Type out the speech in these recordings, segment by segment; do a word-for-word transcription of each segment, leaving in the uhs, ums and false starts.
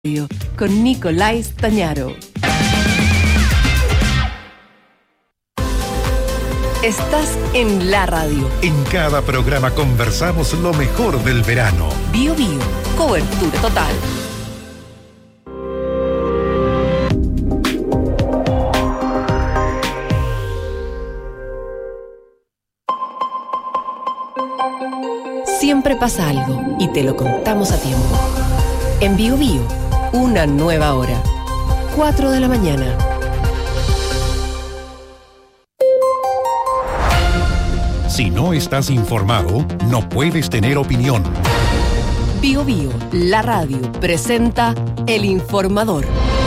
Con Nicolás Tañaro. Estás en la radio. En cada programa conversamos lo mejor del verano. Bio Bio, cobertura total. Siempre pasa algo y te lo contamos a tiempo. En Bio Bio, una nueva hora. cuatro de la mañana. Si no estás informado, no puedes tener opinión. Bio Bio, la radio, presenta El Informador.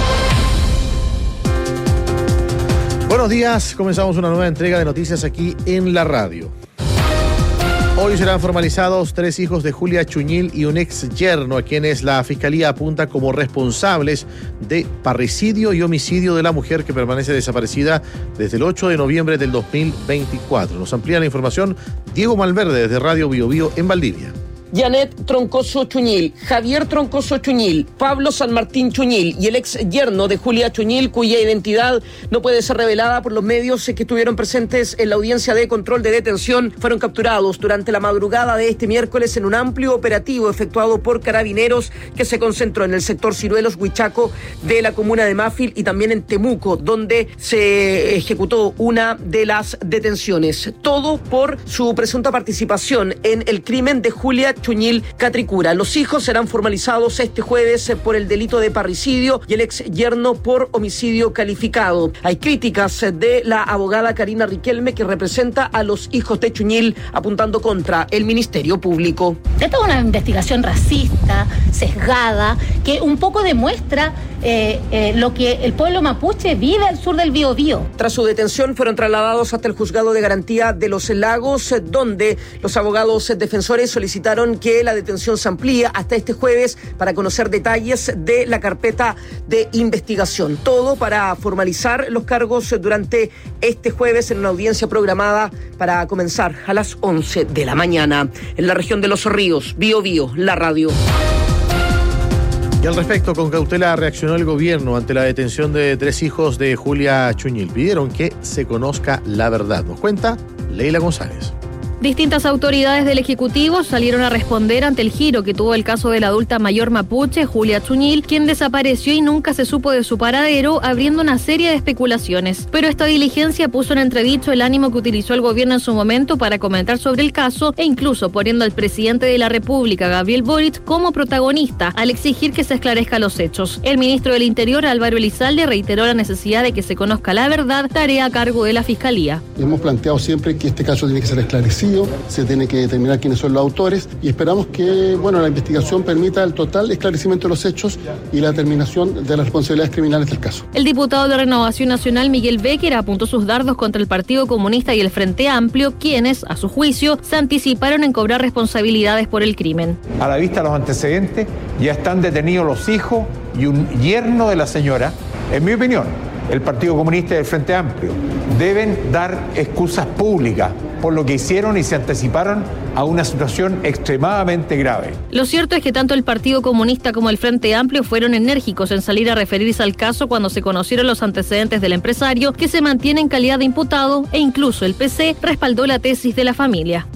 Buenos días, comenzamos una nueva entrega de noticias aquí en la radio. Hoy serán formalizados tres hijos de Julia Chuñil y un ex yerno a quienes la Fiscalía apunta como responsables de parricidio y homicidio de la mujer que permanece desaparecida desde el ocho de noviembre del dos mil veinticuatro. Nos amplía la información Diego Malverde desde Radio Bio Bio en Valdivia. Janet Troncoso Chuñil, Javier Troncoso Chuñil, Pablo San Martín Chuñil y el ex yerno de Julia Chuñil, cuya identidad no puede ser revelada por los medios que estuvieron presentes en la audiencia de control de detención, fueron capturados durante la madrugada de este miércoles en un amplio operativo efectuado por carabineros que se concentró en el sector Ciruelos, Huichaco de la comuna de Mafil y también en Temuco, donde se ejecutó una de las detenciones. Todo por su presunta participación en el crimen de Julia Chuñil Catricura. Los hijos serán formalizados este jueves por el delito de parricidio y el ex yerno por homicidio calificado. Hay críticas de la abogada Karina Riquelme, que representa a los hijos de Chuñil, apuntando contra el Ministerio Público. Esta es una investigación racista, sesgada, que un poco demuestra eh, eh, lo que el pueblo mapuche vive al sur del Biobío. Tras su detención fueron trasladados hasta el Juzgado de Garantía de los Lagos, donde los abogados defensores solicitaron que la detención se amplíe hasta este jueves para conocer detalles de la carpeta de investigación. Todo para formalizar los cargos durante este jueves en una audiencia programada para comenzar a las once de la mañana. En la región de Los Ríos, Bio Bio, la radio. Y al respecto, con cautela reaccionó el gobierno ante la detención de tres hijos de Julia Chuñil. Pidieron que se conozca la verdad. Nos cuenta Leila González. Distintas autoridades del Ejecutivo salieron a responder ante el giro que tuvo el caso de la adulta mayor mapuche, Julia Chuñil, quien desapareció y nunca se supo de su paradero, abriendo una serie de especulaciones. Pero esta diligencia puso en entredicho el ánimo que utilizó el gobierno en su momento para comentar sobre el caso e incluso poniendo al presidente de la República, Gabriel Boric, como protagonista al exigir que se esclarezcan los hechos. El ministro del Interior, Álvaro Elizalde, reiteró la necesidad de que se conozca la verdad, tarea a cargo de la Fiscalía. Hemos planteado siempre que este caso tiene que ser esclarecido, se tiene que determinar quiénes son los autores y esperamos que, bueno, la investigación permita el total esclarecimiento de los hechos y la determinación de las responsabilidades criminales del caso. El diputado de Renovación Nacional, Miguel Becker, apuntó sus dardos contra el Partido Comunista y el Frente Amplio, quienes, a su juicio, se anticiparon en cobrar responsabilidades por el crimen. A la vista de los antecedentes, ya están detenidos los hijos y un yerno de la señora. En mi opinión, el Partido Comunista y el Frente Amplio deben dar excusas públicas por lo que hicieron y se anticiparon a una situación extremadamente grave. Lo cierto es que tanto el Partido Comunista como el Frente Amplio fueron enérgicos en salir a referirse al caso cuando se conocieron los antecedentes del empresario, que se mantiene en calidad de imputado, e incluso el P C respaldó la tesis de la familia.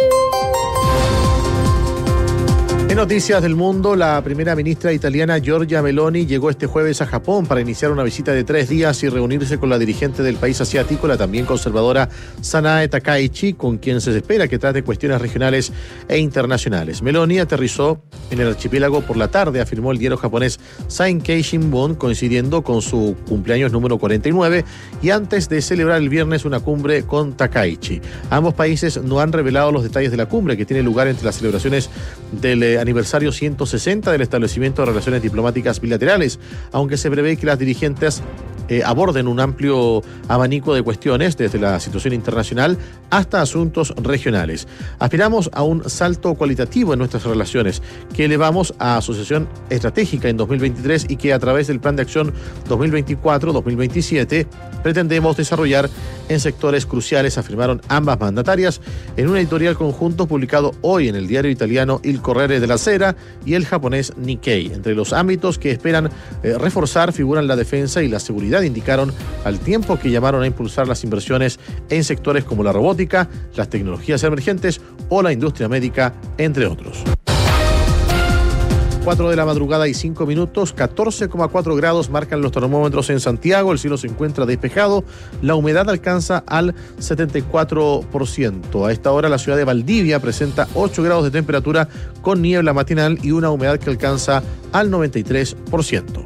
En noticias del mundo, la primera ministra italiana Giorgia Meloni llegó este jueves a Japón para iniciar una visita de tres días y reunirse con la dirigente del país asiático, la también conservadora Sanae Takaichi, con quien se espera que trate cuestiones regionales e internacionales. Meloni aterrizó en el archipiélago por la tarde, afirmó el diario japonés Sankei Shimbun, coincidiendo con su cumpleaños número cuarenta y nueve y antes de celebrar el viernes una cumbre con Takaichi. Ambos países no han revelado los detalles de la cumbre, que tiene lugar entre las celebraciones del eh, aniversario ciento sesenta del establecimiento de relaciones diplomáticas bilaterales, aunque se prevé que las dirigentes eh, aborden un amplio abanico de cuestiones, desde la situación internacional hasta asuntos regionales. Aspiramos a un salto cualitativo en nuestras relaciones, que elevamos a asociación estratégica en dos mil veintitrés y que a través del Plan de Acción dos mil veinticuatro dos mil veintisiete pretendemos desarrollar en sectores cruciales, afirmaron ambas mandatarias en un editorial conjunto publicado hoy en el diario italiano Il Corriere della Sera y el japonés Nikkei. Entre los ámbitos que esperan eh, reforzar figuran la defensa y la seguridad, indicaron, al tiempo que llamaron a impulsar las inversiones en sectores como la robótica, las tecnologías emergentes o la industria médica, entre otros. cuatro de la madrugada y cinco minutos, catorce coma cuatro grados marcan los termómetros en Santiago, el cielo se encuentra despejado, la humedad alcanza al setenta y cuatro por ciento. A esta hora la ciudad de Valdivia presenta ocho grados de temperatura con niebla matinal y una humedad que alcanza al noventa y tres por ciento.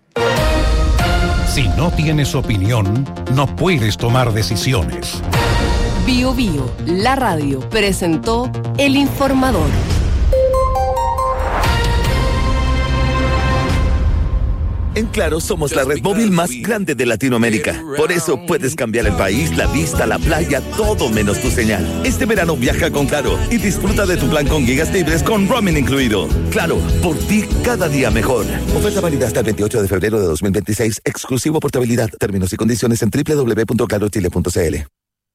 Si no tienes opinión, no puedes tomar decisiones. Bio Bio, la radio, presentó El Informador. En Claro somos la red móvil más grande de Latinoamérica. Por eso puedes cambiar el país, la vista, la playa, todo menos tu señal. Este verano viaja con Claro y disfruta de tu plan con gigas libres con roaming incluido. Claro, por ti cada día mejor. Oferta válida hasta el veintiocho de febrero de dos mil veintiséis. Exclusivo portabilidad. Términos y condiciones en doble u doble u doble u punto claro chile punto c l.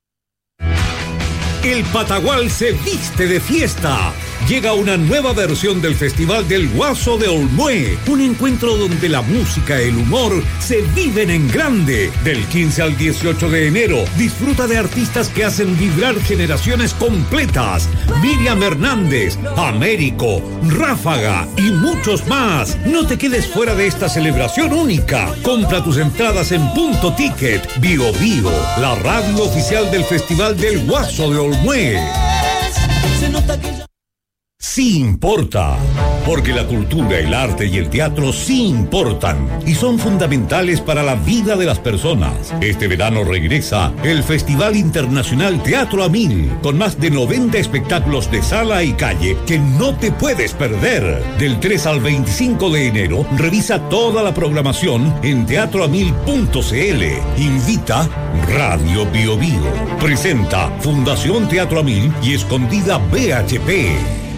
El Patagual se viste de fiesta. Llega una nueva versión del Festival del Guaso de Olmué, un encuentro donde la música y el humor se viven en grande. Del quince al dieciocho de enero, disfruta de artistas que hacen vibrar generaciones completas. Miriam Hernández, Américo, Ráfaga y muchos más. No te quedes fuera de esta celebración única. Compra tus entradas en Punto Ticket. Bio Bio, la radio oficial del Festival del Guaso de Olmué. Se nota que sí importa, porque la cultura, el arte y el teatro sí importan y son fundamentales para la vida de las personas. Este verano regresa el Festival Internacional Teatro a Mil, con más de noventa espectáculos de sala y calle que no te puedes perder. Del tres al veinticinco de enero, revisa toda la programación en teatro a mil punto c l. Invita Radio Bio Bio. Presenta Fundación Teatro a Mil y Escondida B H P.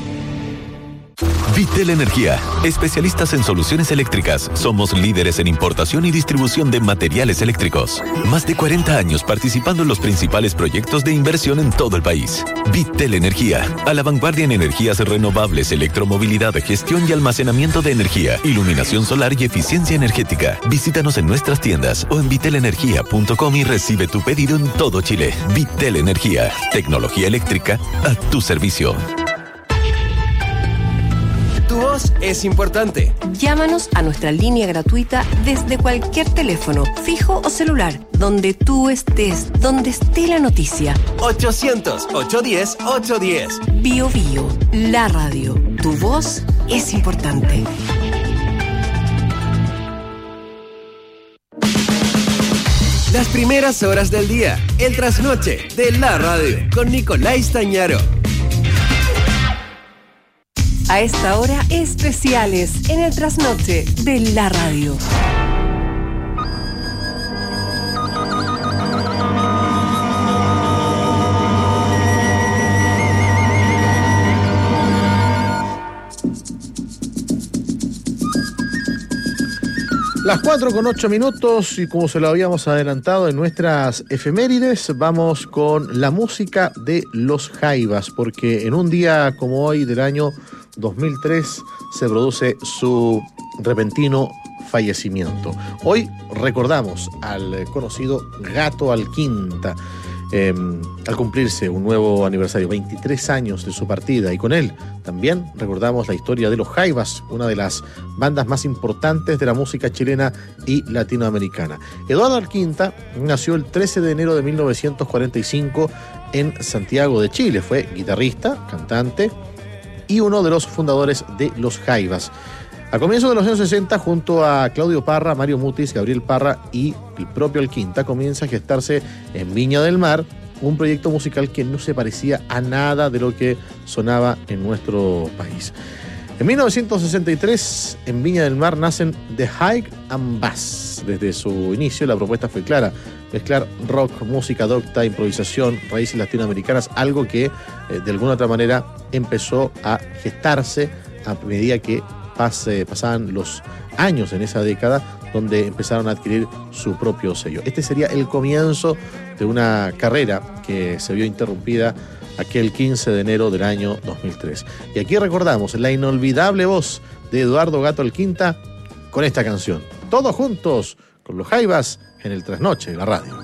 Vitel Energía, especialistas en soluciones eléctricas. Somos líderes en importación y distribución de materiales eléctricos. Más de cuarenta años participando en los principales proyectos de inversión en todo el país. Vitel Energía, a la vanguardia en energías renovables, electromovilidad, gestión y almacenamiento de energía, iluminación solar y eficiencia energética. Visítanos en nuestras tiendas o en vitel energía punto com y recibe tu pedido en todo Chile. Vitel Energía, tecnología eléctrica a tu servicio. Tu voz es importante. Llámanos a nuestra línea gratuita desde cualquier teléfono, fijo o celular, donde tú estés, donde esté la noticia. ochocientos, ochocientos diez, ochocientos diez. Bio Bio, la radio. Tu voz es importante. Las primeras horas del día, el trasnoche de la radio, con Nicolás Tañaro. A esta hora, especiales en el trasnoche de la radio. Las cuatro con ocho minutos y como se lo habíamos adelantado en nuestras efemérides, vamos con la música de Los Jaivas, porque en un día como hoy del año dos mil tres se produce su repentino fallecimiento. Hoy recordamos al conocido Gato Alquinta, eh, al cumplirse un nuevo aniversario, veintitrés años de su partida, y con él también recordamos la historia de Los Jaivas, una de las bandas más importantes de la música chilena y latinoamericana. Eduardo Alquinta nació el trece de enero de mil novecientos cuarenta y cinco en Santiago de Chile. Fue guitarrista, cantante y uno de los fundadores de Los Jaivas. A comienzos de los años sesenta, junto a Claudio Parra, Mario Mutis, Gabriel Parra y el propio Alquinta, comienza a gestarse en Viña del Mar un proyecto musical que no se parecía a nada de lo que sonaba en nuestro país. En mil novecientos sesenta y tres, en Viña del Mar, nacen The High and Bass. Desde su inicio, la propuesta fue clara: mezclar rock, música docta, improvisación, raíces latinoamericanas, algo que eh, de alguna otra manera empezó a gestarse a medida que pase, pasaban los años en esa década, donde empezaron a adquirir su propio sello. Este sería el comienzo de una carrera que se vio interrumpida aquel quince de enero del año dos mil tres. Y aquí recordamos la inolvidable voz de Eduardo Gato Alquinta con esta canción. Todos juntos con los Jaivas en el Trasnoche de la radio.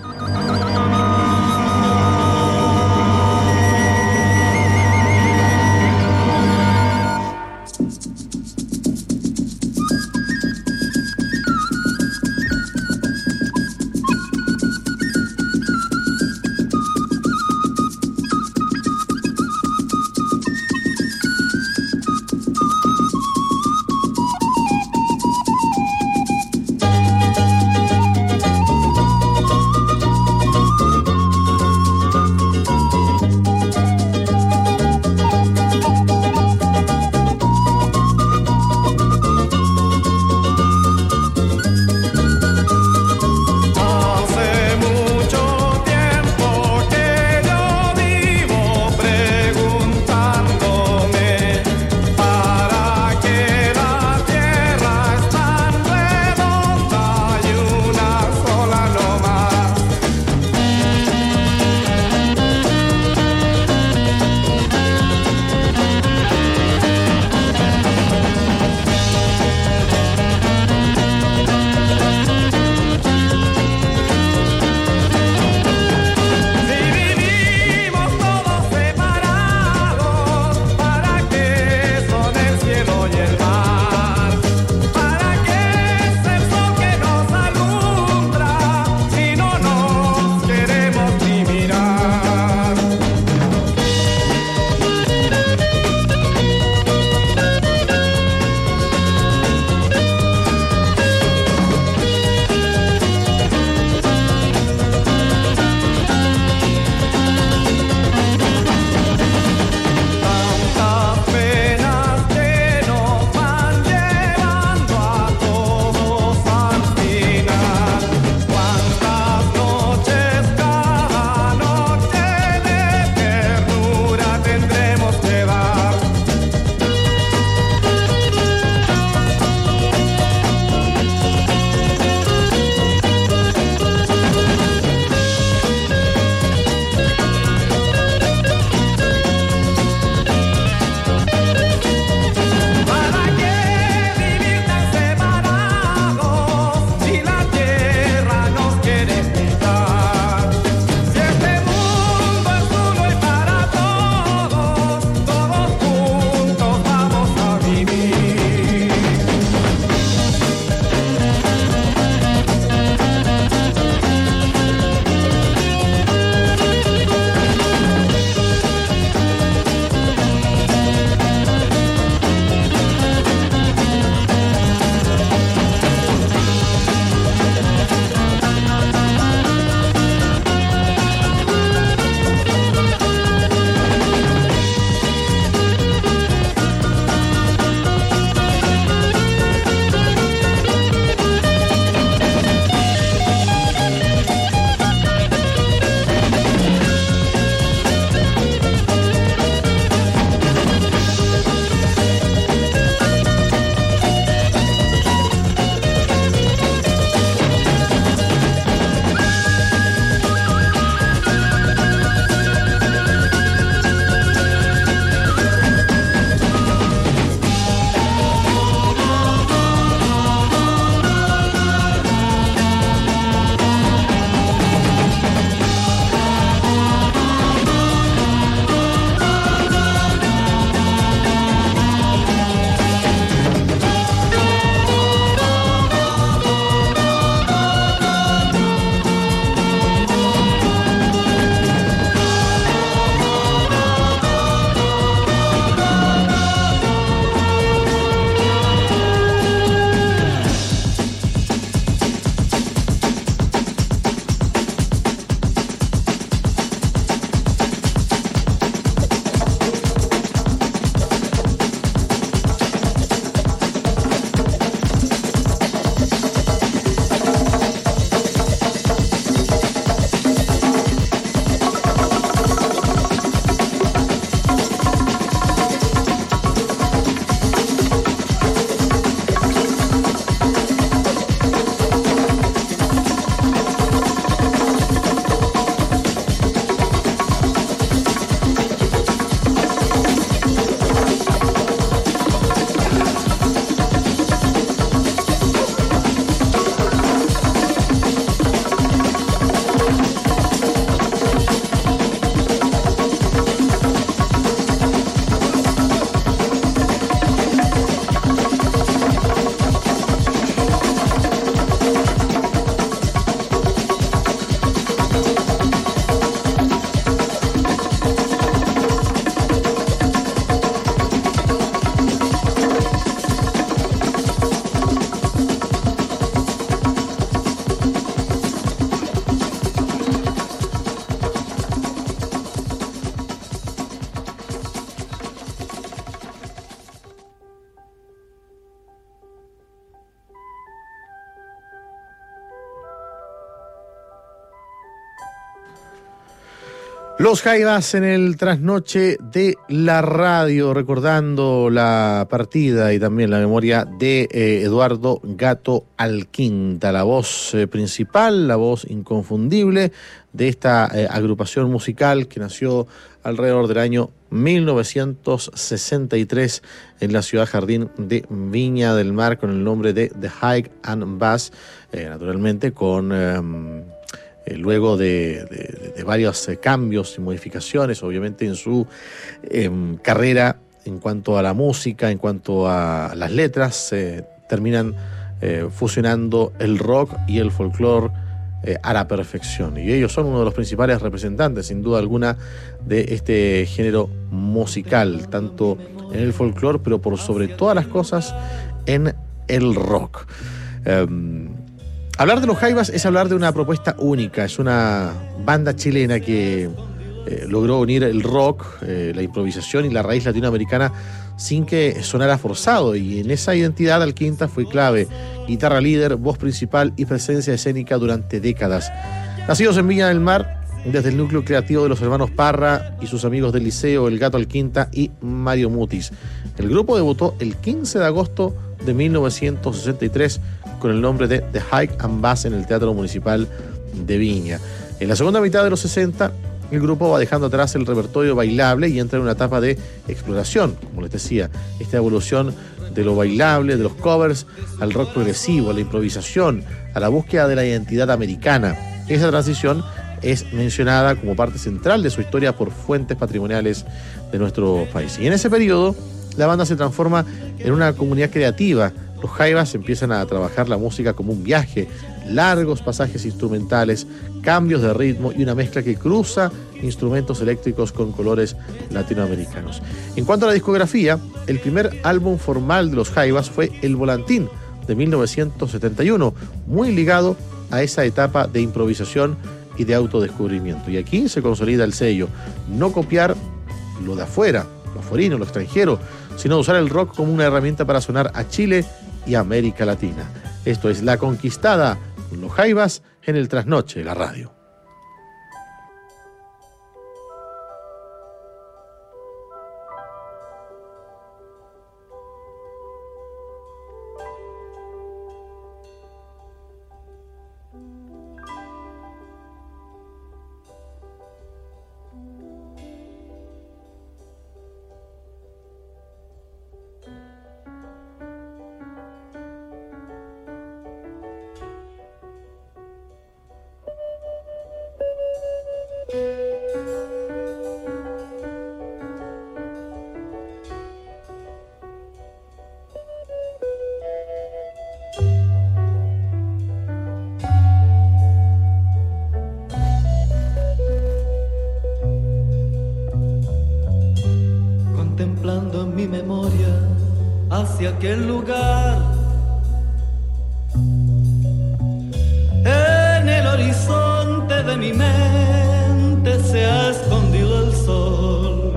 Los Jaivas en el trasnoche de la radio, recordando la partida y también la memoria de eh, Eduardo Gato Alquinta, la voz eh, principal, la voz inconfundible de esta eh, agrupación musical que nació alrededor del año mil novecientos sesenta y tres en la ciudad jardín de Viña del Mar con el nombre de The Hike and Bass, eh, naturalmente con... Eh, Eh, luego de, de, de varios eh, cambios y modificaciones, obviamente en su eh, carrera en cuanto a la música, en cuanto a las letras, eh, terminan eh, fusionando el rock y el folclore eh, a la perfección. Y ellos son uno de los principales representantes, sin duda alguna, de este género musical, tanto en el folclore, pero por sobre todas las cosas en el rock. Um, Hablar de los Jaivas es hablar de una propuesta única. Es una banda chilena que eh, logró unir el rock, eh, la improvisación y la raíz latinoamericana sin que sonara forzado. Y en esa identidad Alquinta fue clave. Guitarra líder, voz principal y presencia escénica durante décadas. Nacidos en Viña del Mar, desde el núcleo creativo de los hermanos Parra y sus amigos del liceo, el Gato Alquinta y Mario Mutis. El grupo debutó el quince de agosto de mil novecientos sesenta y tres con el nombre de The Hike and Bass en el Teatro Municipal de Viña. En la segunda mitad de los sesenta, el grupo va dejando atrás el repertorio bailable y entra en una etapa de exploración, como les decía, esta evolución de lo bailable, de los covers, al rock progresivo, a la improvisación, a la búsqueda de la identidad americana. Esa transición es mencionada como parte central de su historia por fuentes patrimoniales de nuestro país. Y en ese periodo, la banda se transforma en una comunidad creativa. Los Jaivas empiezan a trabajar la música como un viaje, largos pasajes instrumentales, cambios de ritmo y una mezcla que cruza instrumentos eléctricos con colores latinoamericanos. En cuanto a la discografía, el primer álbum formal de los Jaivas fue El Volantín, de mil novecientos setenta y uno, muy ligado a esa etapa de improvisación y de autodescubrimiento. Y aquí se consolida el sello, no copiar lo de afuera, lo aforino, lo extranjero, sino usar el rock como una herramienta para sonar a Chile y América Latina. Esto es La Conquistada con los Jaivas en el trasnoche de la radio. Contemplando en mi memoria hacia aquel lugar, en el horizonte de mi mente se ha escondido el sol,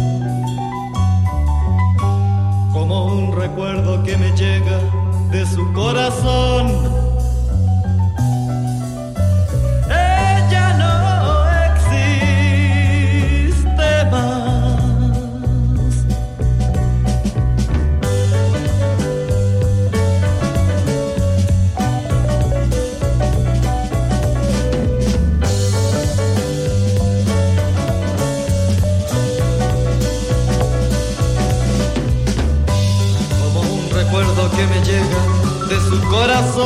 como un recuerdo que me llega de su corazón. Ella no existe más. Que me llega de su corazón.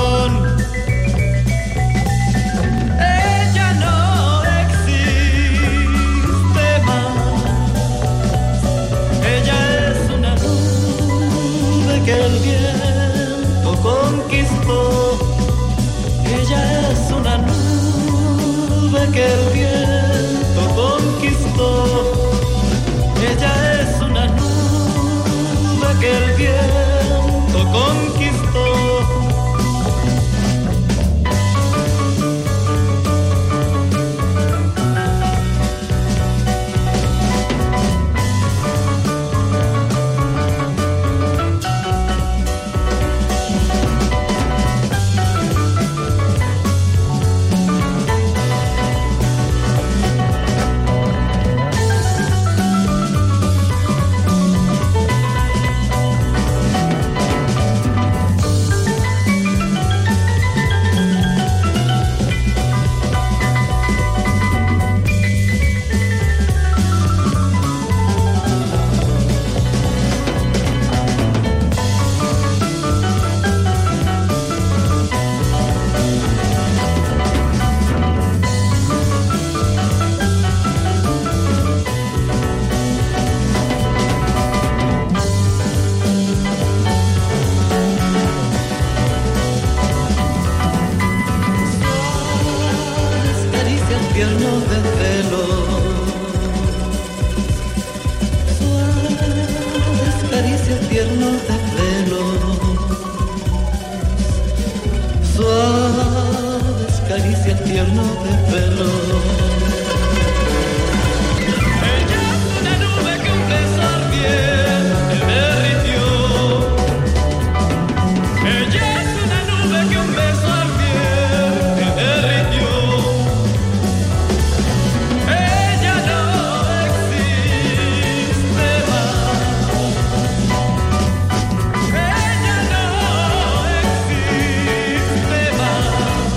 tiernos desvelos, suaves caricias tiernos desvelos, suaves caricias tiernos desvelos. Ella es una nube que un beso al piel me derritió. Ella es una nube que un beso al piel me derritió. Ella no existe más. Ella no existe más.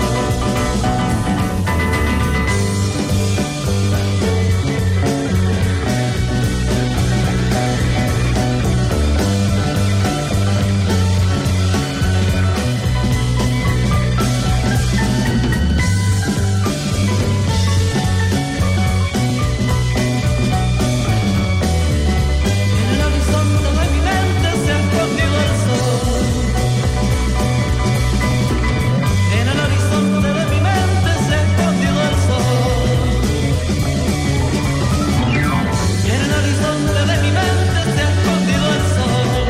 En el horizonte de mi mente se ha escondido el sol. En el horizonte de mi mente se ha escondido el sol. En el horizonte de mi mente se ha escondido el sol.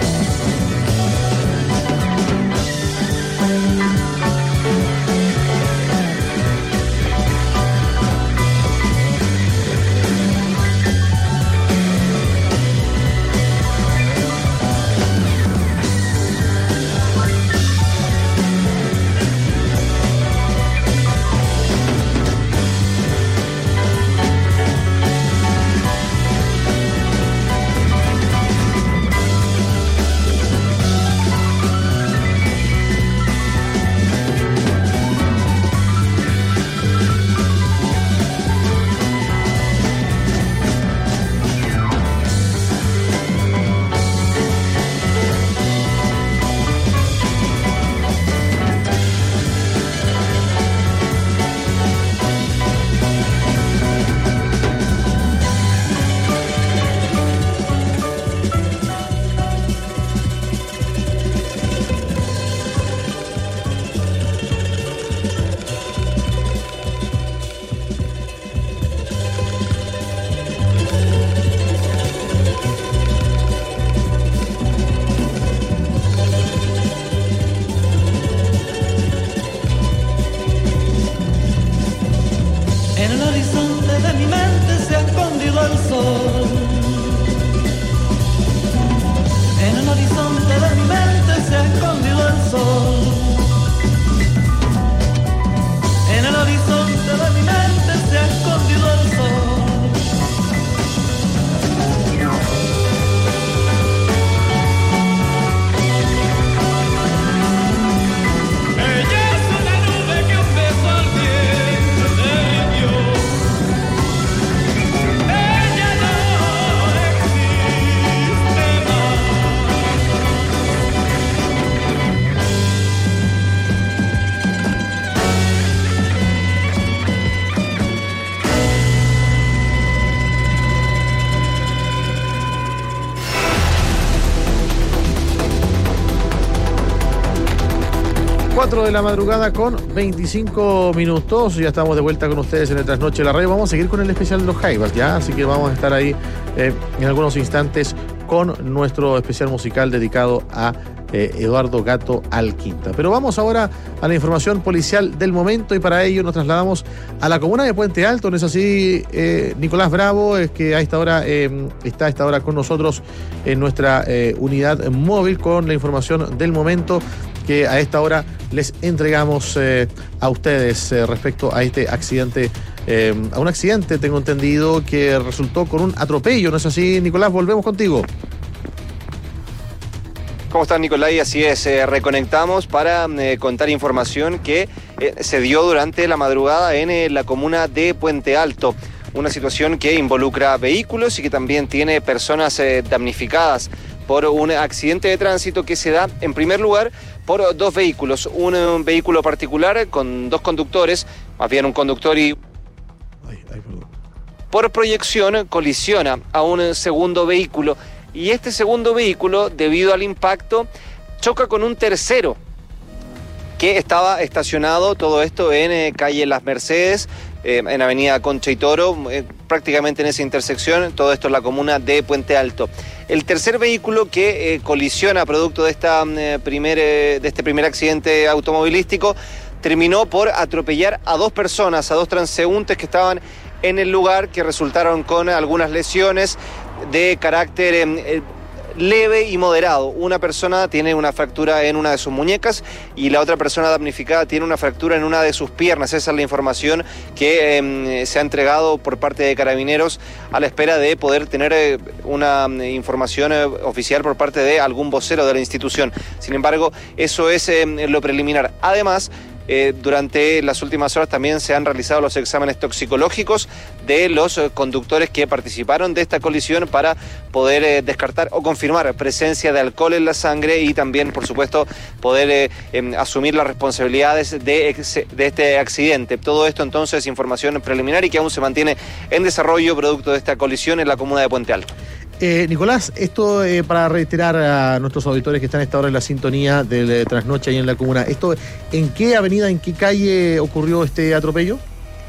En el horizonte de mi mente se ha escondido el sol. En el horizonte de mi mente se ha escondido el sol. En el horizonte de mi mente se ha escondido el sol. Ella es una nube que un beso al piel me derritió. Ella no existe más. cuatro de la madrugada con veinticinco minutos. Ya estamos de vuelta con ustedes en el Trasnoche de la Radio. Vamos a seguir con el especial de los Jaivas, ¿ya? Así que vamos a estar ahí eh, en algunos instantes con nuestro especial musical dedicado a eh, Eduardo Gato Alquinta. Pero vamos ahora a la información policial del momento y para ello nos trasladamos a la comuna de Puente Alto. ¿No es así, eh, Nicolás Bravo? Es que a esta hora eh, está a esta hora con nosotros en nuestra eh, unidad móvil con la información del momento que a esta hora les entregamos eh, a ustedes eh, respecto a este accidente, eh, a un accidente, tengo entendido, que resultó con un atropello, ¿no es así, Nicolás? Volvemos contigo. ¿Cómo estás, Nicolás? Y así es, eh, reconectamos para eh, contar información que eh, se dio durante la madrugada en eh, la comuna de Puente Alto. Una situación que involucra vehículos y que también tiene personas eh, damnificadas por un accidente de tránsito que se da, en primer lugar, por dos vehículos. Un, un vehículo particular con dos conductores, más bien un conductor y... Ay, ay, perdón. Por proyección colisiona a un segundo vehículo y este segundo vehículo, debido al impacto, choca con un tercero que estaba estacionado, todo esto en eh, calle Las Mercedes, eh, en Avenida Concha y Toro, eh, prácticamente en esa intersección, todo esto en la comuna de Puente Alto. El tercer vehículo que eh, colisiona producto de, esta, eh, primer, eh, de este primer accidente automovilístico terminó por atropellar a dos personas, a dos transeúntes que estaban en el lugar, que resultaron con algunas lesiones de carácter eh, leve y moderado. Una persona tiene una fractura en una de sus muñecas y la otra persona damnificada tiene una fractura en una de sus piernas. Esa es la información que eh, se ha entregado por parte de Carabineros a la espera de poder tener eh, una eh, información eh, oficial por parte de algún vocero de la institución. Sin embargo, eso es eh, lo preliminar. Además, Eh, durante las últimas horas también se han realizado los exámenes toxicológicos de los eh, conductores que participaron de esta colisión para poder eh, descartar o confirmar presencia de alcohol en la sangre y también, por supuesto, poder eh, eh, asumir las responsabilidades de, de este accidente. Todo esto entonces información preliminar y que aún se mantiene en desarrollo producto de esta colisión en la comuna de Puente Alto. Eh, Nicolás, esto eh, para reiterar a nuestros auditores que están a esta hora en la sintonía del eh, Trasnoche ahí en la comuna, ¿esto en qué avenida, en qué calle ocurrió este atropello?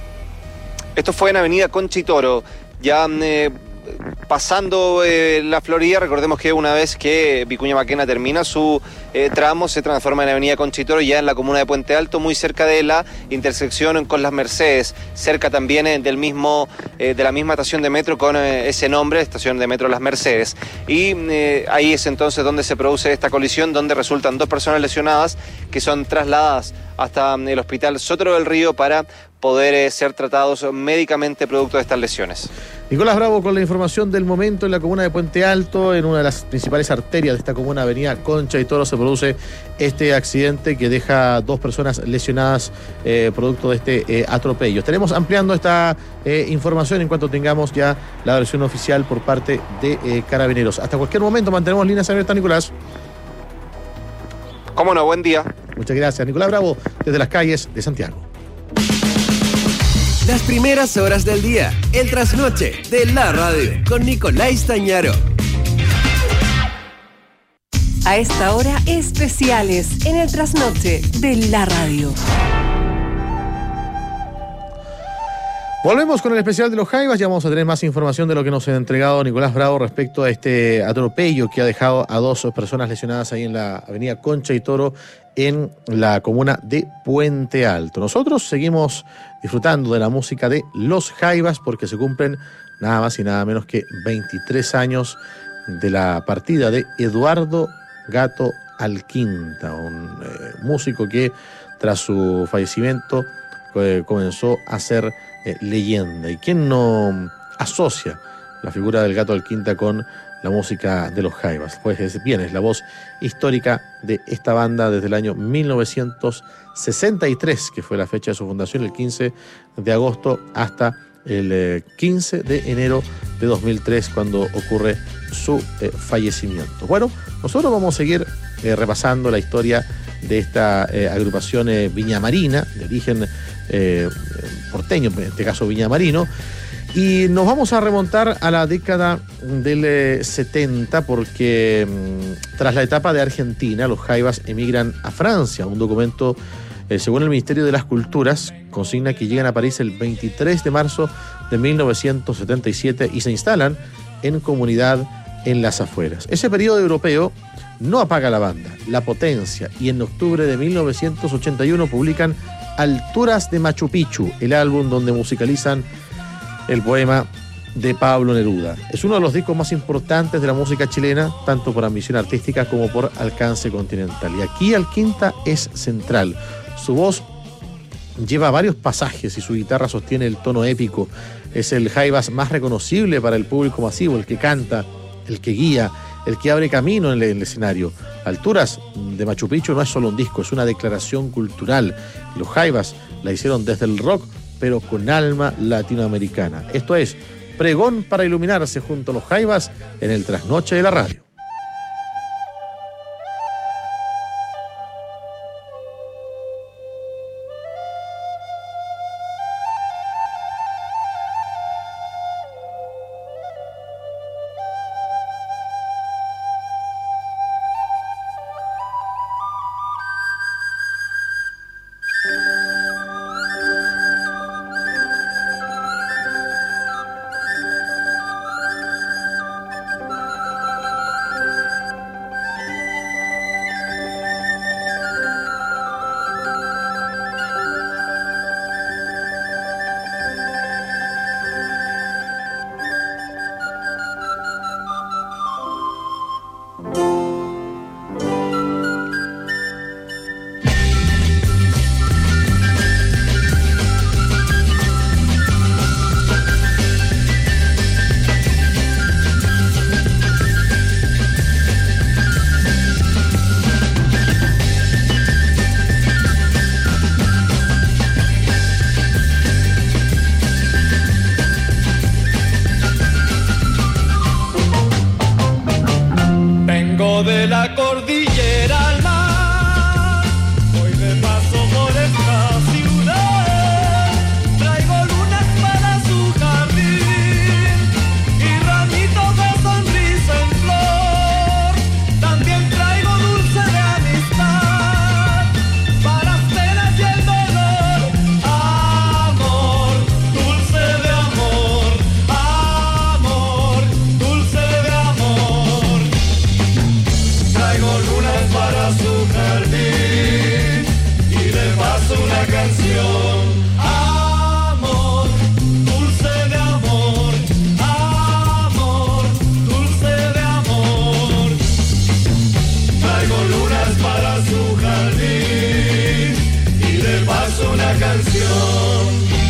Esto fue en Avenida Concha y Toro, ya eh, pasando eh, la Florida. Recordemos que una vez que Vicuña Maquena termina su eh, tramo, se transforma en Avenida Concha y Toro, ya en la comuna de Puente Alto, muy cerca de la intersección con Las Mercedes, cerca también eh, del mismo, eh, de la misma estación de metro con eh, ese nombre, estación de metro Las Mercedes. Y eh, ahí es entonces donde se produce esta colisión, donde resultan dos personas lesionadas que son trasladadas hasta el Hospital Sotero del Río para poder eh, ser tratados médicamente producto de estas lesiones. Nicolás Bravo con la información del momento en la comuna de Puente Alto, en una de las principales arterias de esta comuna, Avenida Concha y Toro, se produce este accidente que deja dos personas lesionadas eh, producto de este eh, atropello. Estaremos ampliando esta eh, información en cuanto tengamos ya la versión oficial por parte de eh, Carabineros. Hasta cualquier momento mantenemos líneas abiertas, Nicolás. Cómo no, buen día. Muchas gracias, Nicolás Bravo, desde las calles de Santiago. Las primeras horas del día, el trasnoche de la radio, con Nicolás Tañaro. A esta hora, especiales en el trasnoche de la radio. Volvemos con el especial de los Jaivas. Ya vamos a tener más información de lo que nos ha entregado Nicolás Bravo respecto a este atropello que ha dejado a dos personas lesionadas ahí en la Avenida Concha y Toro en la comuna de Puente Alto. Nosotros seguimos disfrutando de la música de los Jaivas porque se cumplen nada más y nada menos que veintitrés años de la partida de Eduardo Gato Alquinta, un eh, músico que tras su fallecimiento eh, comenzó a ser eh, leyenda. ¿Y quién no asocia la figura del Gato Alquinta con la música de los Jaivas? Pues es, bien, es la voz histórica de esta banda desde el año mil novecientos sesenta y tres, que fue la fecha de su fundación, el quince de agosto, hasta el eh, quince de enero de dos mil tres, cuando ocurre su eh, fallecimiento. Bueno, nosotros vamos a seguir eh, repasando la historia de esta eh, agrupación eh, viñamarina, de origen eh, porteño, en este caso viñamarino, y nos vamos a remontar a la década del eh, setenta, porque mmm, tras la etapa de Argentina, los Jaivas emigran a Francia. Un documento, eh, según el Ministerio de las Culturas, consigna que llegan a París el veintitrés de marzo de mil novecientos setenta y siete y se instalan en comunidad en las afueras. Ese periodo europeo no apaga la banda, la potencia, y en octubre de mil novecientos ochenta y uno publican Alturas de Machu Picchu, el álbum donde musicalizan el poema de Pablo Neruda. Es uno de los discos más importantes de la música chilena, tanto por ambición artística como por alcance continental. Y aquí Alquinta es central. Su voz lleva varios pasajes y su guitarra sostiene el tono épico. Es el Jaivas más reconocible para el público masivo, el que canta, el que guía, el que abre camino en el, en el escenario. Alturas de Machu Picchu no es solo un disco, es una declaración cultural. Los Jaivas la hicieron desde el rock, pero con alma latinoamericana. Esto es Pregón para Iluminarse junto a los Jaivas en el Trasnoche de la Radio. paso una canción. Amor, dulce de amor. Amor, dulce de amor. Traigo lunas para su jardín y le paso una canción.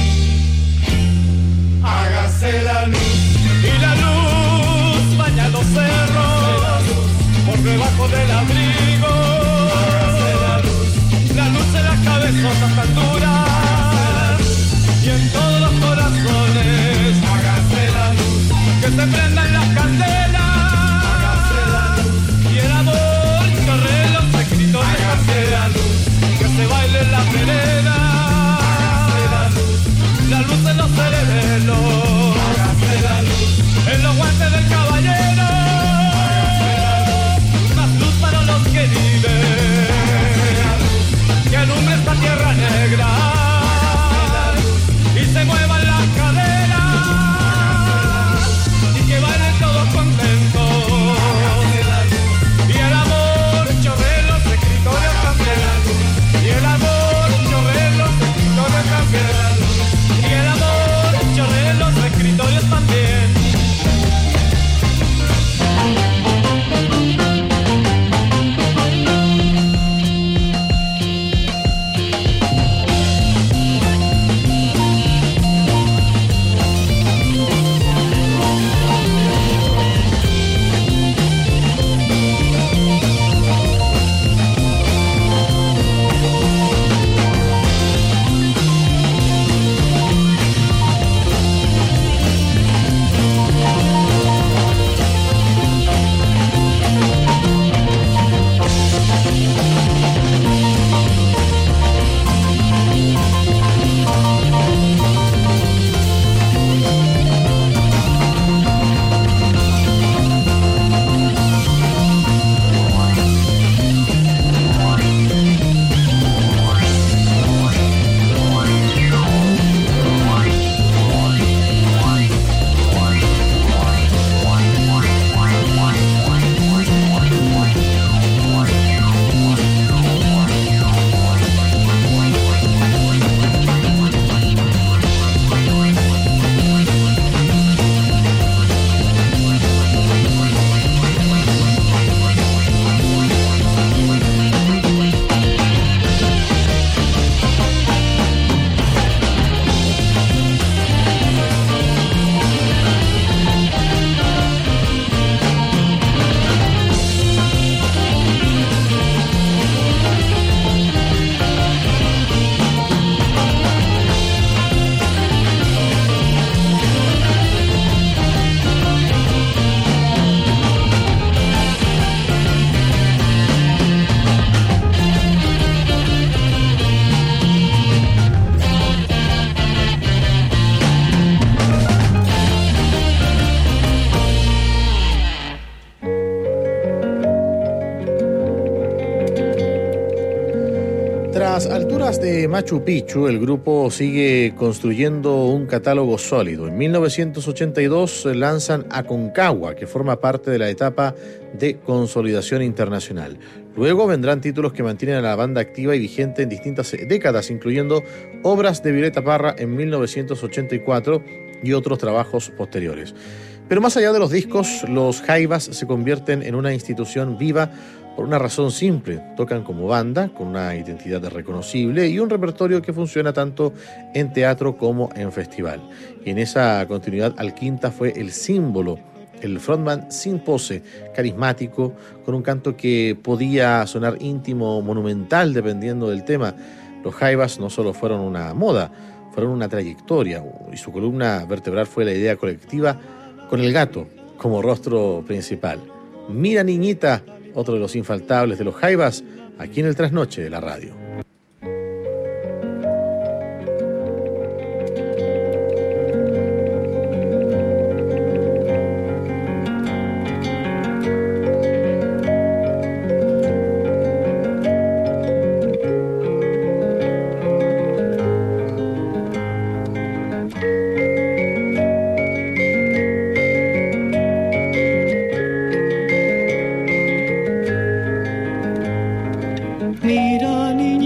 Hágase la luz y la luz baña los cerros por debajo del abrigo. Hágase la luz, la luz en las cabezotas alturas y en todos los corazones. Hágase la luz, que se prendan las candelas. Hágase la luz, y el amor corre los escritorios. Hágase la luz, que se baile en la vereda. Hágase la luz, la luz en los cerebelos. Hágase la luz, en los guantes del caballero. Hágase la luz, más luz para los que viven. Hágase la luz, que alumbre esta tierra negra. Hágase la luz, y se muevan las caderas. Y que bailen todos contentos. Hágase la luz, y el amor chorre en los escritorios también. Y el amor chorre en los escritorios también. Y el amor chorre en los escritorios también. las alturas de Machu Picchu, el grupo sigue construyendo un catálogo sólido. En mil novecientos ochenta y dos lanzan Aconcagua, que forma parte de la etapa de consolidación internacional. Luego vendrán títulos que mantienen a la banda activa y vigente en distintas décadas, incluyendo obras de Violeta Parra en mil novecientos ochenta y cuatro y otros trabajos posteriores. Pero más allá de los discos, los Jaivas se convierten en una institución viva por una razón simple. Tocan como banda, con una identidad reconocible y un repertorio que funciona tanto en teatro como en festival. Y en esa continuidad, Alquinta fue el símbolo, el frontman sin pose, carismático, con un canto que podía sonar íntimo o monumental dependiendo del tema. Los Jaivas no solo fueron una moda, fueron una trayectoria, y su columna vertebral fue la idea colectiva con el gato como rostro principal. Mira niñita, otro de los infaltables de los Jaivas, aquí en el Trasnoche de la radio. Mira, niña.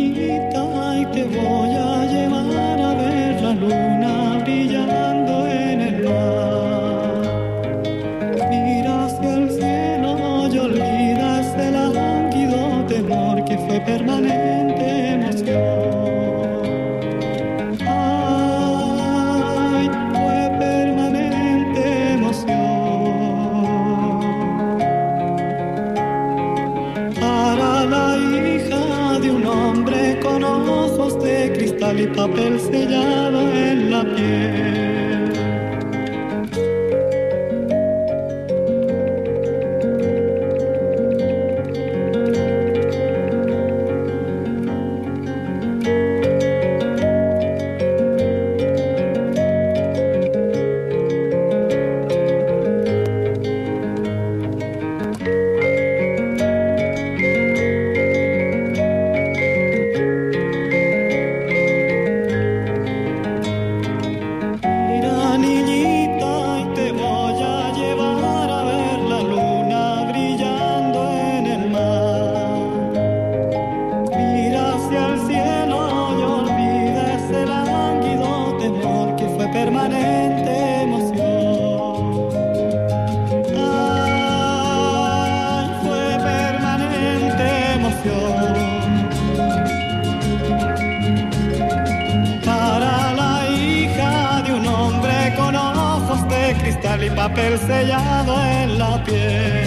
cristal y papel sellado en la piel. Y papel sellado en la piel.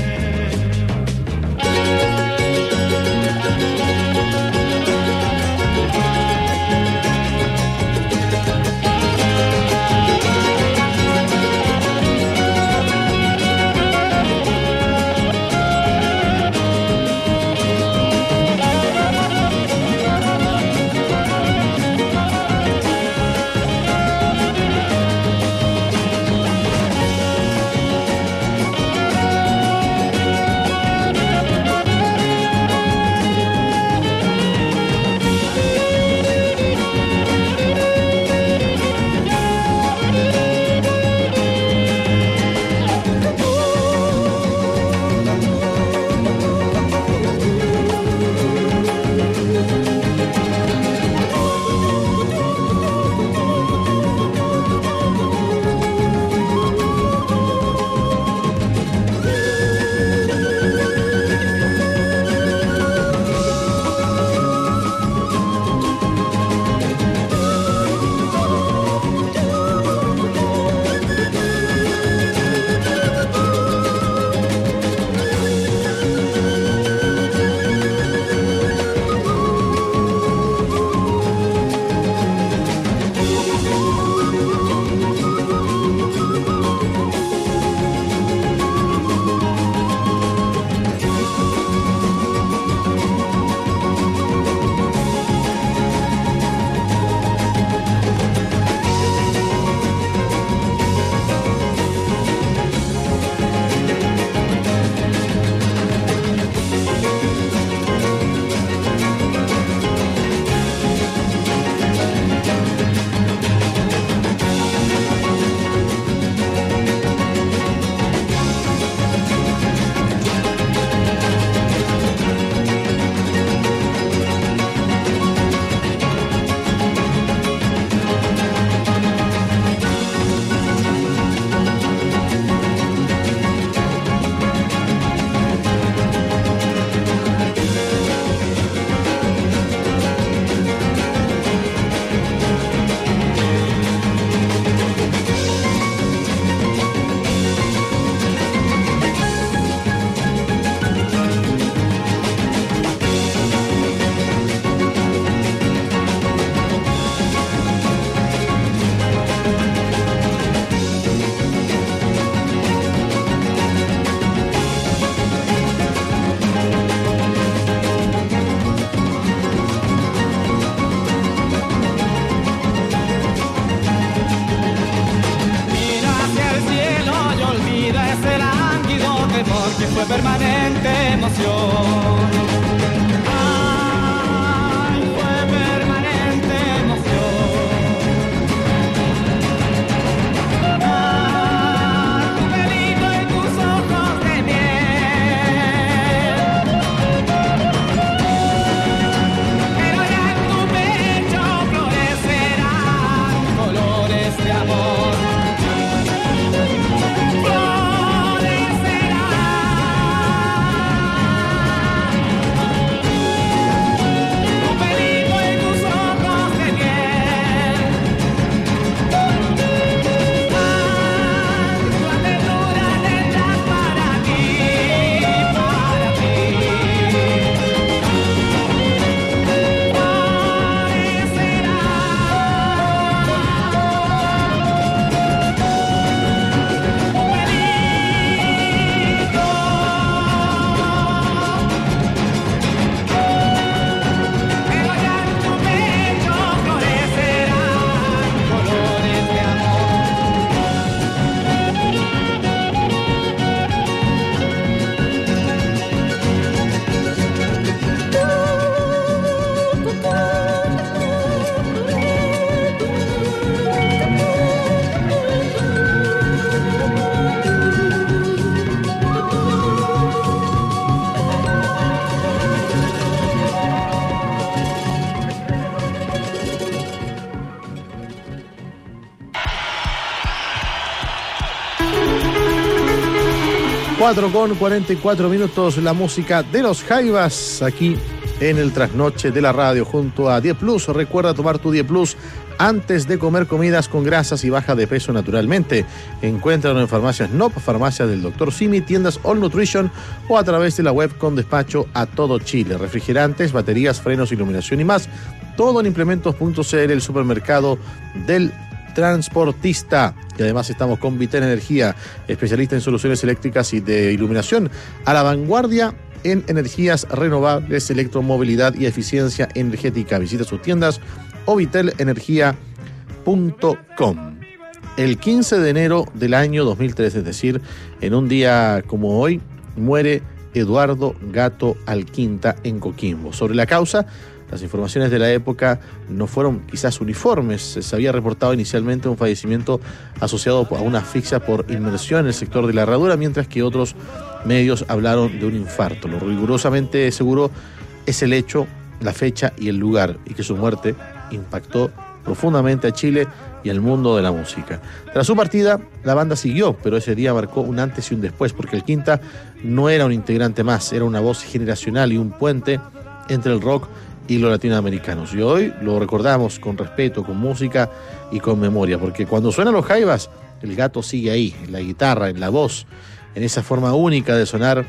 cuatro con cuarenta y cuatro minutos, la música de los Jaivas aquí en el Trasnoche de la Radio junto a diez Plus. Recuerda tomar tu diez Plus antes de comer comidas con grasas y baja de peso naturalmente. Encuéntralo en farmacias N O P, farmacias del doctor Simi, tiendas All Nutrition o a través de la web con despacho a todo Chile. Refrigerantes, baterías, frenos, iluminación y más. Todo en implementos punto c l, el supermercado del transportista. Y además estamos con Vitel Energía, especialista en soluciones eléctricas y de iluminación, a la vanguardia en energías renovables, electromovilidad y eficiencia energética. Visita sus tiendas o vitel energía punto com. El quince de enero del año dos mil tres, es decir, en un día como hoy, muere Eduardo Gato Alquinta en Coquimbo. Sobre la causa, las informaciones de la época no fueron quizás uniformes. Se había reportado inicialmente un fallecimiento asociado a una asfixia por inmersión en el sector de la herradura, mientras que otros medios hablaron de un infarto. Lo rigurosamente seguro es el hecho, la fecha y el lugar, y que su muerte impactó profundamente a Chile y al mundo de la música. Tras su partida, la banda siguió, pero ese día marcó un antes y un después, porque Alquinta no era un integrante más, era una voz generacional y un puente entre el rock y los latinoamericanos. Y hoy lo recordamos con respeto, con música y con memoria, porque cuando suenan los Jaivas, el Gato sigue ahí, en la guitarra, en la voz, en esa forma única de sonar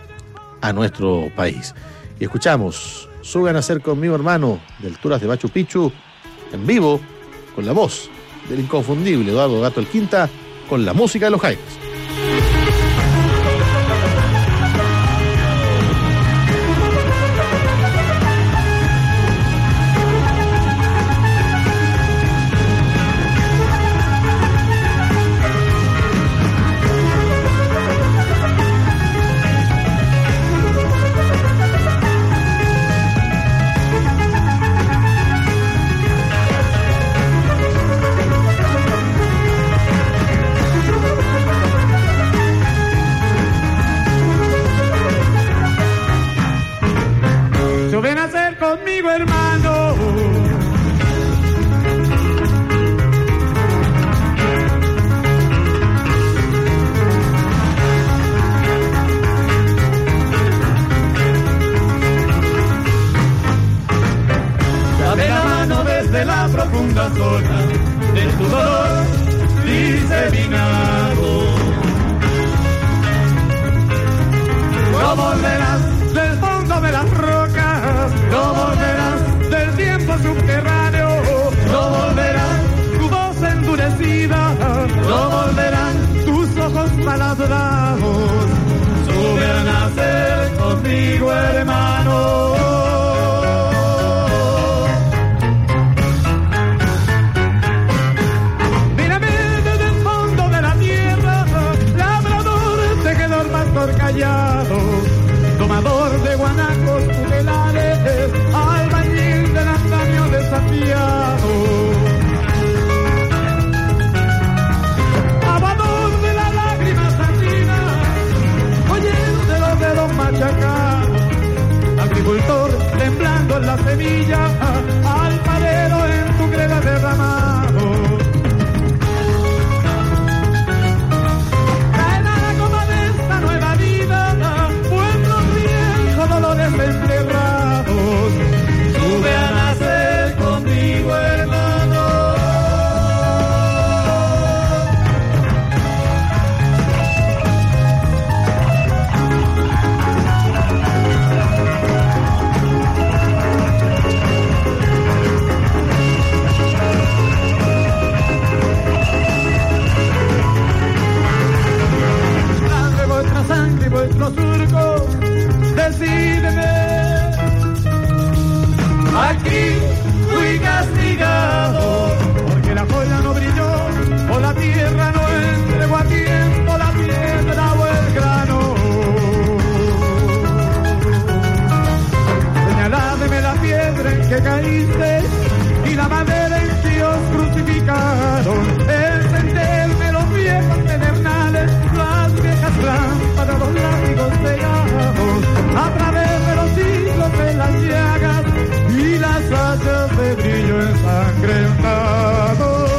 a nuestro país. Y escuchamos Sugan a ser conmigo, hermano, de Alturas de Machu Picchu, en vivo, con la voz del inconfundible Eduardo Gato Alquinta, con la música de los Jaivas.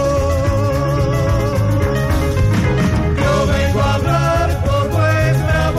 Yo vengo a hablar por vuestra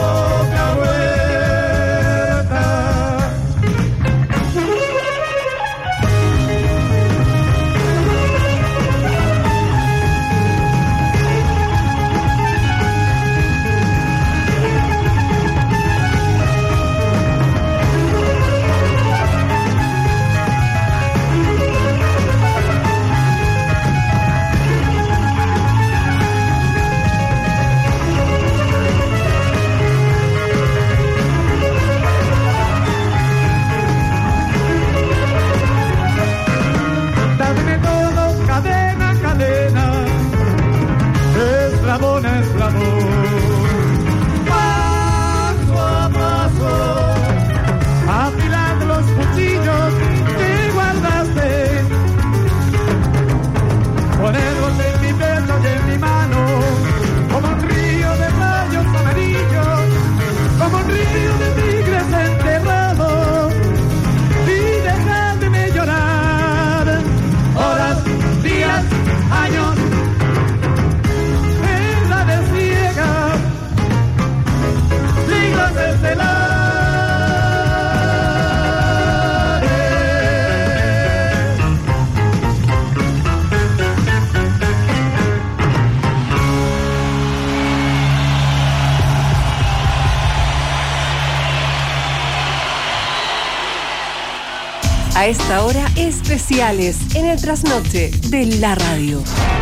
A esta hora, especiales en el trasnoche de la radio.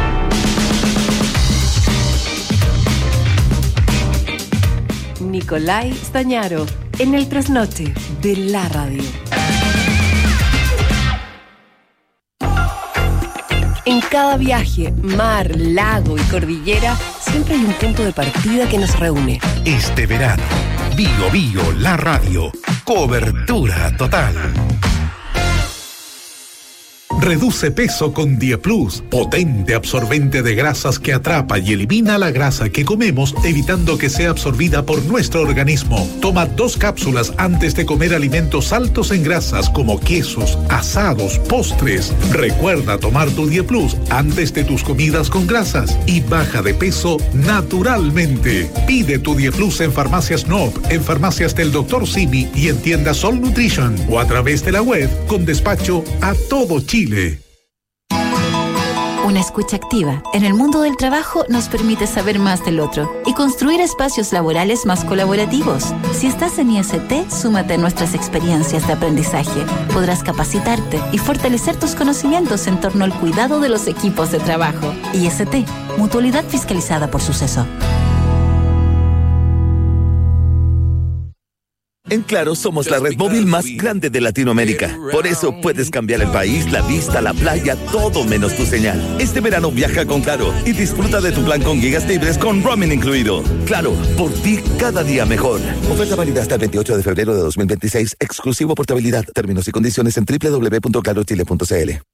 Nicolai Stañaro en el trasnoche de la radio. En cada viaje, mar, lago y cordillera, siempre hay un punto de partida que nos reúne. Este verano, Bio Bio, la radio. Cobertura total. Reduce peso con Dieplus, potente absorbente de grasas que atrapa y elimina la grasa que comemos, evitando que sea absorbida por nuestro organismo. Toma dos cápsulas antes de comer alimentos altos en grasas como quesos, asados, postres. Recuerda tomar tu Dieplus antes de tus comidas con grasas y baja de peso naturalmente. Pide tu Dieplus en Farmacias Noop, en farmacias del doctor Simi y en tiendas Sol Nutrition o a través de la web con despacho a todo Chile. Una escucha activa en el mundo del trabajo nos permite saber más del otro y construir espacios laborales más colaborativos. Si estás en I S T, súmate a nuestras experiencias de aprendizaje. Podrás capacitarte y fortalecer tus conocimientos en torno al cuidado de los equipos de trabajo. I S T, mutualidad fiscalizada por Suceso. En Claro somos la red móvil más grande de Latinoamérica. Por eso puedes cambiar el país, la vista, la playa, todo menos tu señal. Este verano viaja con Claro y disfruta de tu plan con gigas libres con roaming incluido. Claro, por ti cada día mejor. Oferta válida hasta el veintiocho de febrero de dos mil veintiséis. Exclusivo portabilidad. Términos y condiciones en doble u doble u doble u punto claro chile punto c l.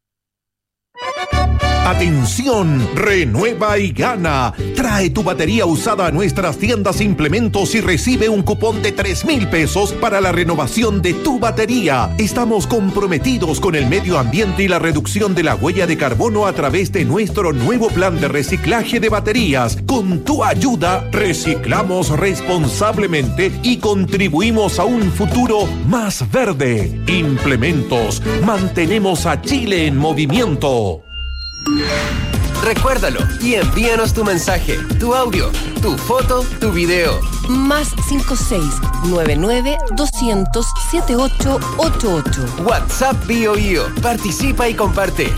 Atención, renueva y gana. Trae tu batería usada a nuestras tiendas Implementos y recibe un cupón de tres mil pesos para la renovación de tu batería. Estamos comprometidos con el medio ambiente y la reducción de la huella de carbono a través de nuestro nuevo plan de reciclaje de baterías. Con tu ayuda, reciclamos responsablemente y contribuimos a un futuro más verde. Implementos, mantenemos a Chile en movimiento. Recuérdalo y envíanos tu mensaje, tu audio, tu foto, tu video. Más cinco seis nueve nueve dos cero cero siete ocho ocho ocho. WhatsApp Bio Bio. Participa y comparte.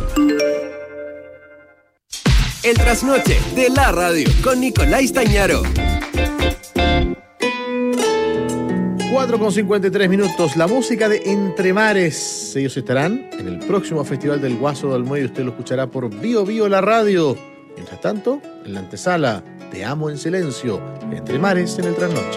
El trasnoche de la radio con Nicolai Stañaro. cuatro con cincuenta y tres minutos. La música de Entre Mares. Ellos estarán en el próximo Festival del Guaso de Olmué y usted lo escuchará por Bio Bio la radio. Mientras tanto, en la antesala, Te amo en silencio. Entre Mares en el trasnoche.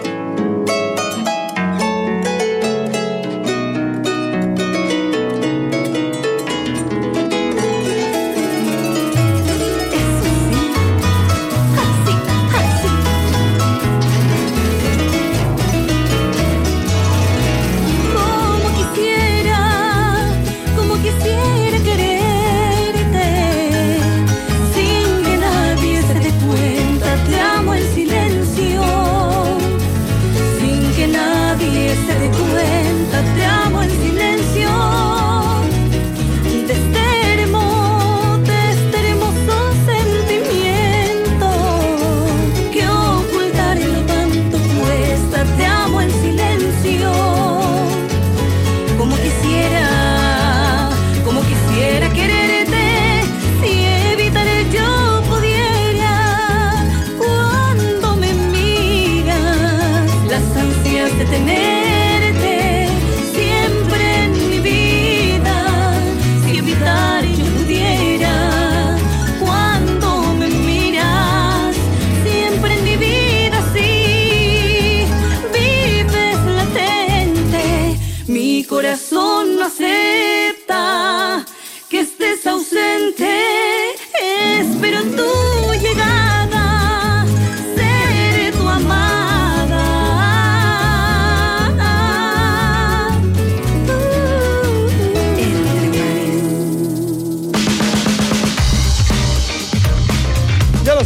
Sin que nadie se dé cuenta, te amo en silencio.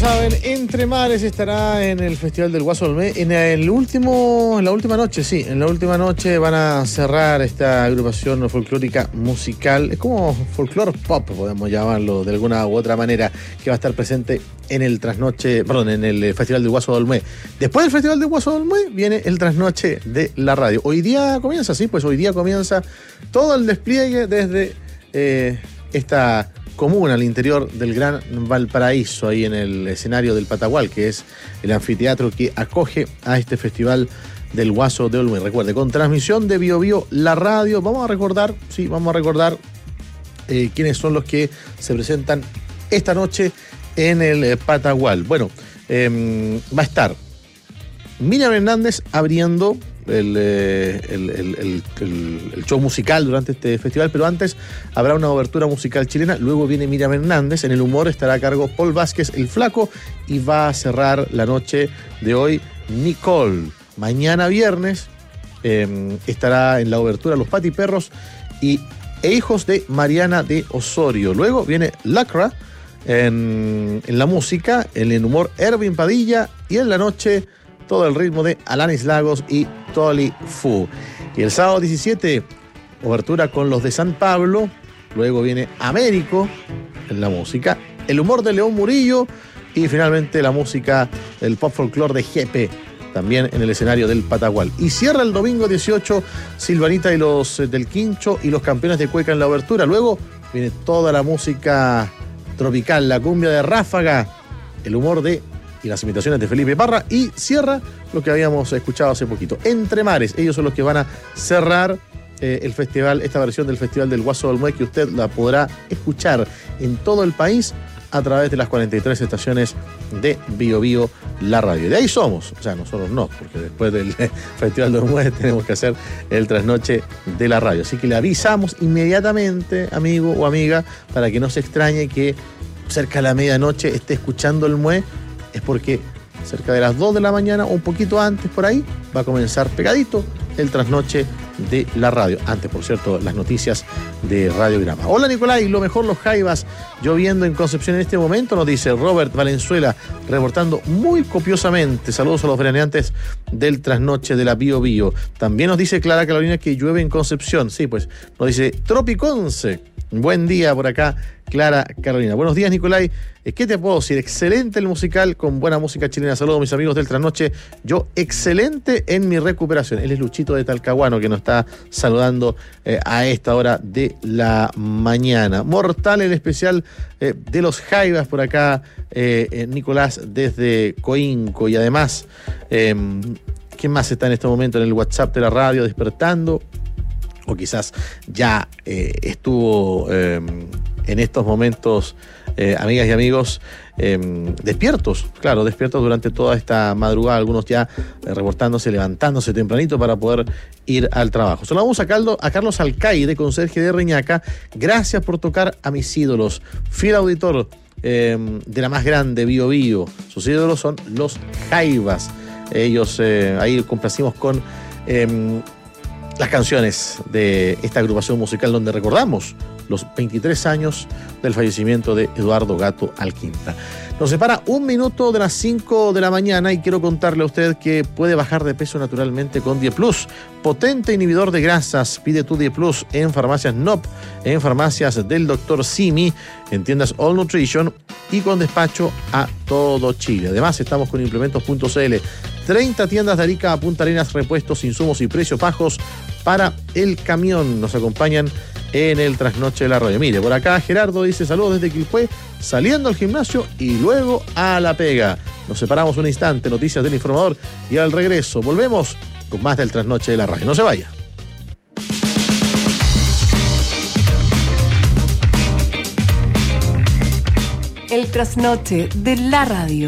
saben, Entre Mares estará en el Festival del Guaso Olmé en el último, en la última noche, sí, en la última noche van a cerrar esta agrupación folclórica musical, es como folclore pop, podemos llamarlo de alguna u otra manera, que va a estar presente en el trasnoche, perdón, en el Festival del Guaso Olmé. Después del Festival del Guaso Olmé viene el trasnoche de la radio. Hoy día comienza, sí, pues hoy día comienza todo el despliegue desde eh, esta comuna al interior del Gran Valparaíso, ahí en el escenario del Patagual, que es el anfiteatro que acoge a este Festival del Guaso de Olmé. Recuerde, con transmisión de Bio Bio, la radio. Vamos a recordar, sí, vamos a recordar eh, quiénes son los que se presentan esta noche en el eh, Patagual. Bueno, eh, va a estar Miriam Hernández abriendo El, el, el, el, el, el show musical durante este festival, pero antes habrá una obertura musical chilena, luego viene Miriam Hernández, en el humor estará a cargo Paul Vázquez, el Flaco, y va a cerrar la noche de hoy Nicole. Mañana viernes eh, estará en la obertura Los Patiperros y e Hijos de Mariana de Osorio. Luego viene Lacra en, en la música, en el humor Erwin Padilla, y en la noche todo el ritmo de Alanis Lagos y Toli Fu. Y el sábado diecisiete, obertura con los de San Pablo. Luego viene Américo en la música, el humor de León Murillo y finalmente la música del pop folclore de Jepe, también en el escenario del Patagual. Y cierra el domingo dieciocho, Silvanita y los eh, del Quincho y los Campeones de Cueca en la obertura. Luego viene toda la música tropical, la cumbia de Ráfaga, el humor de y las imitaciones de Felipe Parra, y cierra lo que habíamos escuchado hace poquito, Entre Mares. Ellos son los que van a cerrar eh, el festival, esta versión del Festival del Guaso Olmé, que usted la podrá escuchar en todo el país a través de las cuarenta y tres estaciones de Bio Bio, la radio. De ahí somos, o sea, nosotros no, porque después del Festival de Olmé tenemos que hacer el trasnoche de la radio. Así que le avisamos inmediatamente, amigo o amiga, para que no se extrañe que cerca de la medianoche esté escuchando el Mue. Es porque cerca de las dos de la mañana o un poquito antes por ahí va a comenzar pegadito el trasnoche de la radio. Antes, por cierto, las noticias de Radiograma. Hola Nicolai, lo mejor los Jaivas lloviendo en Concepción en este momento, nos dice Robert Valenzuela, reportando muy copiosamente. Saludos a los veraneantes del trasnoche de la Bio Bio. También nos dice Clara Carolina que llueve en Concepción. Sí, pues nos dice Tropiconce. Buen día por acá, Clara Carolina. Buenos días, Nicolai. ¿Qué te puedo decir? Excelente el musical con buena música chilena. Saludos, mis amigos del trasnoche. Yo, excelente en mi recuperación. Él es Luchito de Talcahuano, que nos está saludando eh, a esta hora de la mañana. Mortal el especial eh, de los Jaivas por acá, eh, eh, Nicolás, desde Coinco. Y además, eh, ¿quién más está en este momento en el WhatsApp de la radio despertando? O quizás ya eh, estuvo eh, en estos momentos, eh, amigas y amigos, eh, despiertos, claro, despiertos durante toda esta madrugada, algunos ya eh, reportándose, levantándose tempranito para poder ir al trabajo. Saludamos a, Caldo, a Carlos Alcaide, conserje de Reñaca. Gracias por tocar a mis ídolos. Fiel auditor eh, de la más grande, Bio Bio. Sus ídolos son los Jaivas. Ellos, eh, ahí complacimos con Eh, las canciones de esta agrupación musical donde recordamos los veintitrés años del fallecimiento de Eduardo Gato Alquinta. Nos separa un minuto de las cinco de la mañana y quiero contarle a usted que puede bajar de peso naturalmente con Dieplus, potente inhibidor de grasas. Pide tu Dieplus en farmacias N O P, en farmacias del doctor Simi, en tiendas All Nutrition y con despacho a todo Chile. Además, estamos con implementos punto c l, treinta tiendas de Arica a Punta Arenas, repuestos, insumos y precios bajos para el camión. Nos acompañan en el trasnoche de la radio. Mire, por acá Gerardo dice saludos desde Quilpué, saliendo al gimnasio y luego a la pega. Nos separamos un instante, noticias del informador, y al regreso volvemos con más del trasnoche de la radio. No se vaya. El trasnoche de la radio.